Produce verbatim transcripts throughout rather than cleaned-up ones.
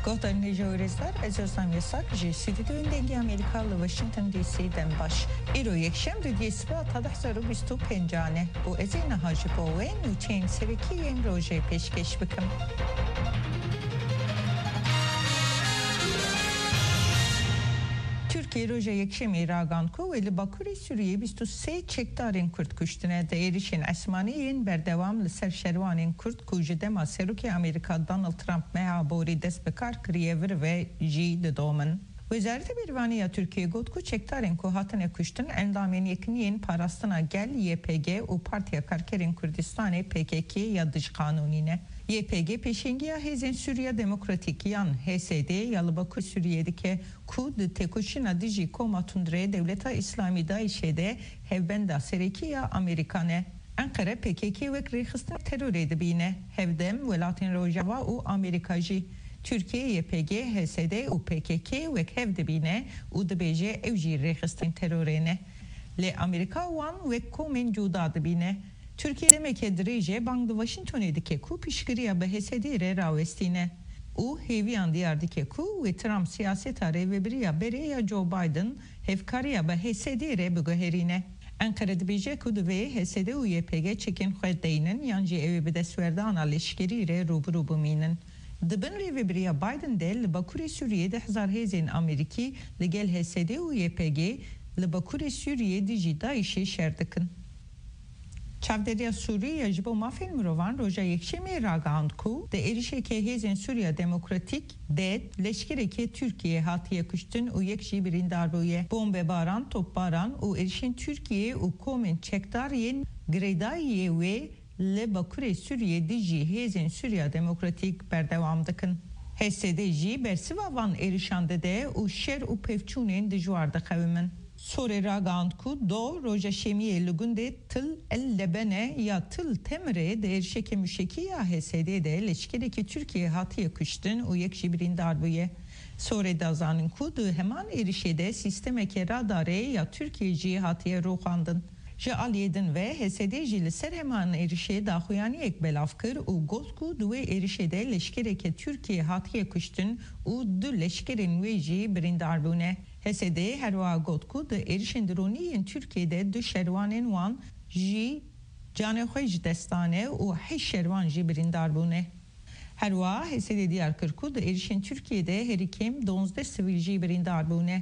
Gohtan nejorizler ezosam yasak ji stüdyo dengi Amerikalı Washington D C'den baş. İro yekşem rüdyesi ve tadaxzaru bistu pencane. Bu ezine hacı boğen uçen seveki yen roje peşkeş bıkım. Türkiye roja yekşemi raganku ve li Bakuri Suriye bistu se çekdarın Kürt kuştine de erişin esmaniyin berdevam li ser şervanın Kürt kujidema seruki Amerika Donald Trump meha bori desbekar kriyevir ve ji de domen. Wezareti Birvaniya Türkiye gotku çekdarın ku hatine kuştun endamen yekiniyin parastına gel Y P G u partiya karkerin Kürdistan'e P K K ya dış kanunine. Y P G peşingiya hezen Suriye Demokratik yan H S D yalı Bakü Suriye'deki ku de tekuşina diji koma tundre devleta İslami Daişe'de hevbenda serekiya Amerikane. Ankara P K K ve Kırgızistan terör edibine hevdem ve Latin Rojava u Amerikacı. Türkiye Y P G H S D u P K K ve hevdibine u D B J evji Kırgızistan terörene. Le Amerika wan ve komen juda dibine. Türkiye demek edrije bangdı Washington'edeki ku pişkiriya be H S D re ravestine. U heviyan diyardaki ku ve Trump siyaset are ve biriya bereya Joe Biden hevkariya be H S D re bugherine. Ankara'da bije ku ve H S D u Y P G çekin xwedeynin yancı evi bedesverde analeşkeri re rubu minin. Dibin re ve biriya Biden de li Bakuri Suriye'de hezar hezen Ameriki li gel H S D u Y P G li Bakuri Suriye diji Daişe şerdikin. Çavderiya Suriye jibo mafil mirovan roja yekşemi ragand ku de erişeke hezen Suriye Demokratik de leşkereke Türkiye hatiye kuştun u yekşi birin darbuye bombe baran top baran u erişin Türkiye u komen çekdar yen gredayiye ve le Bakure Suriye diji hezen Suriye Demokratik berdevamdıkın. H S D ji bersiva van erişande de u şer u pevçunen dijuarda kavimin. Sore ragandku do roja şemiye lugunde tıl el lebene ya tıl temre de erşeke müşeki ya H S D'de leşkereki Türkiye hatiye kuştun u yekşi birin darbuye. Sore dazanın kudu hemen erişede sistemeke radare ya Türkiye hatiye ruhandın. Je aliyedin ve H S D jili ser hemen erişe dahuyani ek belafkır u gotku duve erişede leşkereke Türkiye hatiye kuştun u du leşkerin veji birin darbune. H S D herwa gotku de erişendironiyin Türkiye'de du şervanen wan ji canexwej destane u he şervan ji birin darbune. Herwa H S D diyar kırku de erişen Türkiye'de herikem donzde sivil ji birin darbune.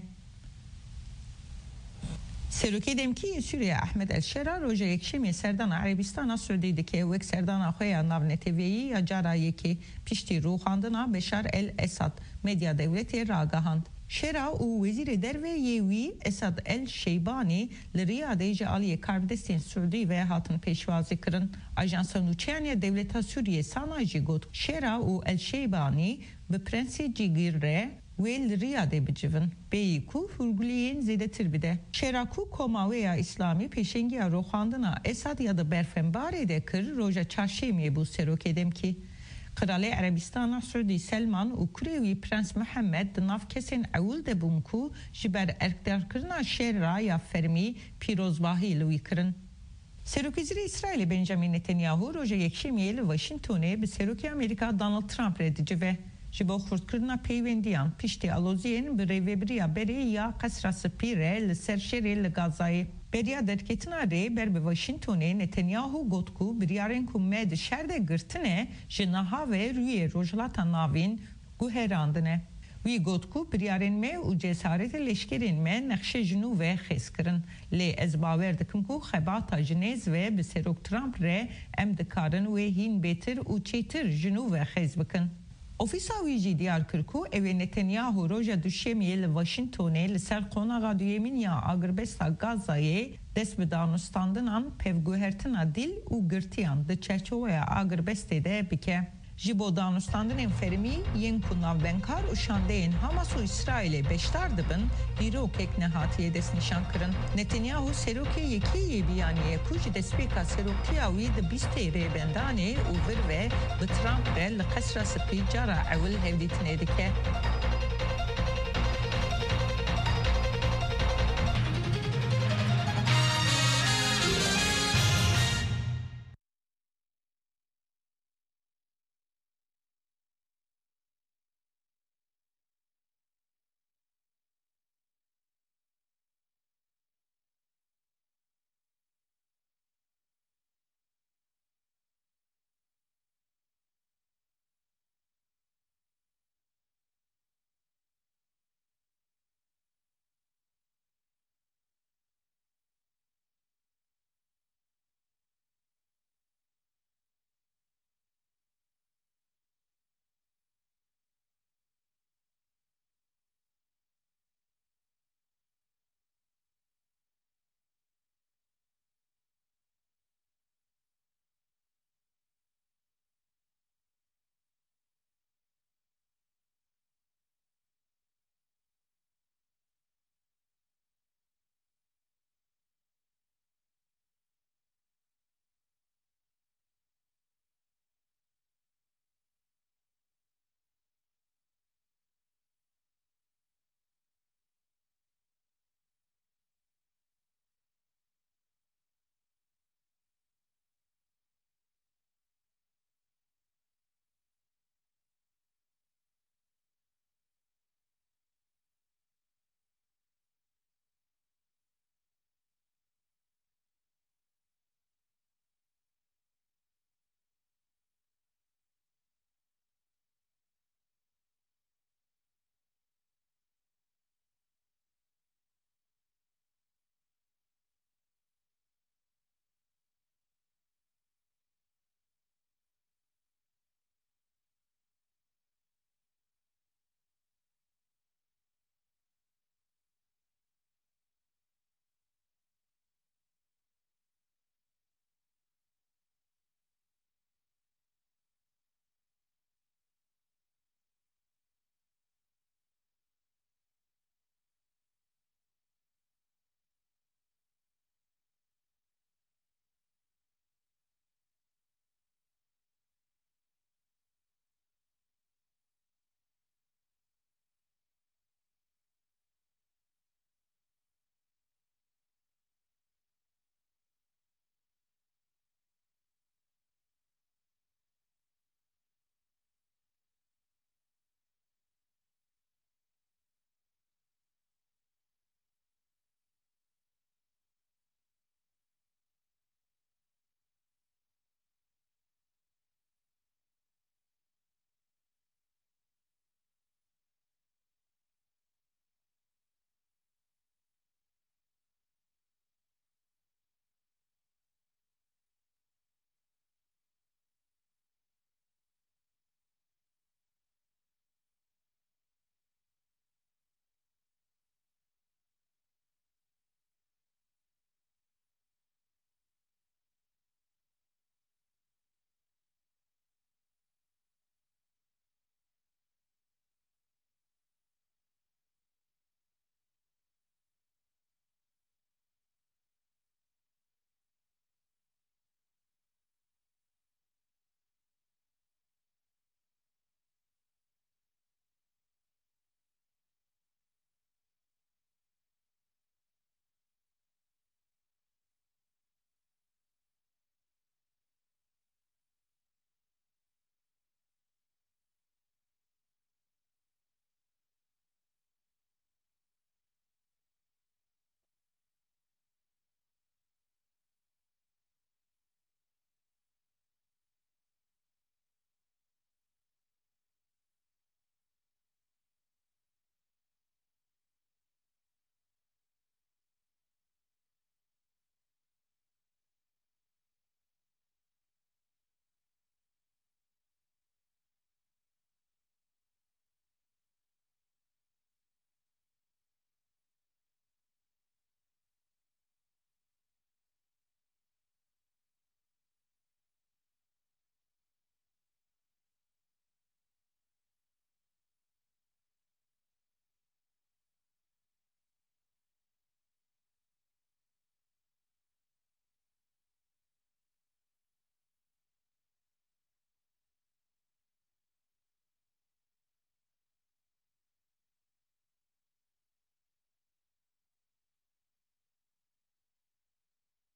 Seruki demki Suriye Ahmed El-Şera roja yekşemi Serdan Arabistan'a söyledi ve Serdan Ahoya navneteveyi ya cara yeki pişti ruhandına Beşar el-Esad medya devleti ragahand. Şera u vezir derve yevi Esad el-Şeybani li Riyadê aliye Kardestin Suudi ve hatın peşvazi kırın. Ajansa Nuçyaniye devleta Suriye sanaycı got. Şera u el-Şeybani ve Prensi Cigirre ve Riyadê bicivin. Beyi ku hurguliyen zedetir bide. Şera ku koma veya İslami peşengiya rohandına Esad ya da berfembare de kır roja çarşemiye bu serok edem ki. Krali Arabistan'a Suudi Selman u Kurevi Prens Muhammed nav kesin evul de bunku jiber erkdar kırna şerra ya fermi pirozbahi lui kırın. Serokizri İsrail Benjamin Netanyahu roja yekşemiyeli Washington'e bir seroki Amerika Donald Trump redici ve jibo xurt kırna peyvendiyan pişti aloziyen bir revebriya beri ya kasrası pire li serşeri li Gazayı. Beriya derketina re ber be Washington'e Netanyahu gotku bir yaren ku med şerde gırtine jinaha ve rüye rojlata navin guherandine. Vi gotku bir yaren me u cesarete leşkerin me nakşe jinu ve xeskirin. Le ezbaver dikim ku xebata jinez ve bi serok Trump re em dikarin ve hin betir u çetir jinu ve xezbikin. Ofisa wici diyar kırku ev Netanyahu roja düşemiye li Washington'e li ser konağa düyemin ya agrbesta Gaza'ye dest bi danustandınan pevguhertina dil u gırtiyan de çerçovaya agrbestede bike. Jibo danustandının fermi yen kunav benkar u şandeyin Hamas u İsrail'e beştar dıbın hiro kek nehatiye des nişan kırın. Netanyahu seroke yekiye biyaniye kuj despeka serokiya uy de biste re bendane u vir ve bi Trump re li kasra spicara evil hevditine dike.